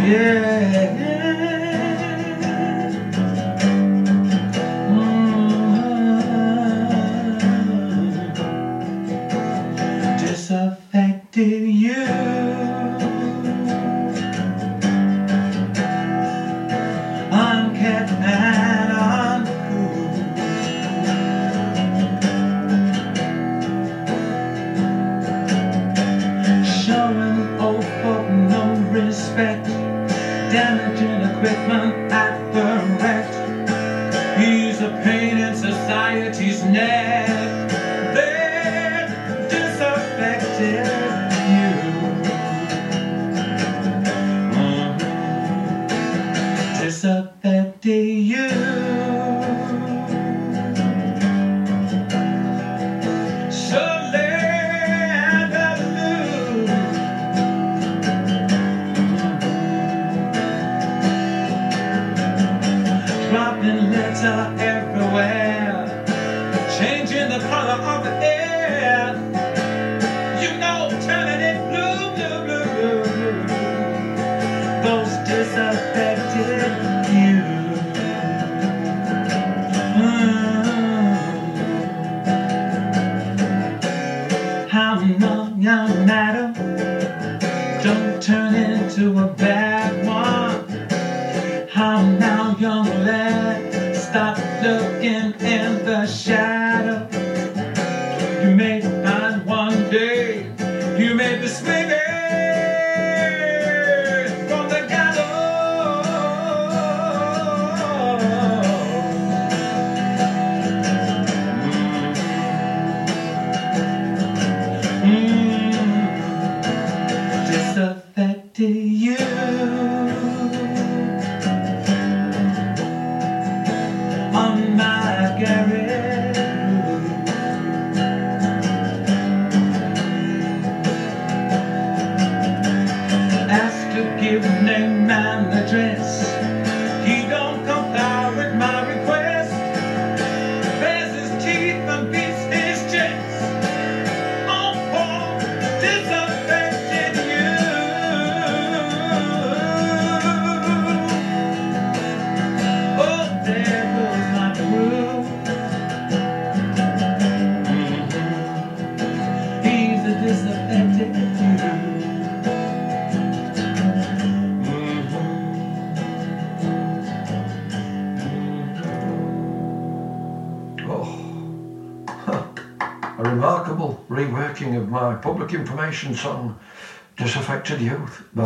Yeah. Disaffected you. Unkept and uncool. Showing old folk no respect. Damaging equipment at the wreck. He's a pain in society's neck. They're disaffected you. Disaffected you. So let her loose. Dropping litter everywhere, changing the color of the air. You know, turning it blue, blue, blue, blue, blue. Those disaffected you. How long, young madam, don't turn into a bad one. How now, young lad, stop looking in the shadow. You may find one day you may be swinging from the gallows. Disaffected you. On my garage roof, asked to give name and address. He don't comply with my request. Bares his teeth and beats his chest. Oh, Paul, disaffected you. Oh, there goes my crew. He's a disaffected you. Oh, a remarkable reworking of my public information song, Disaffected Youth.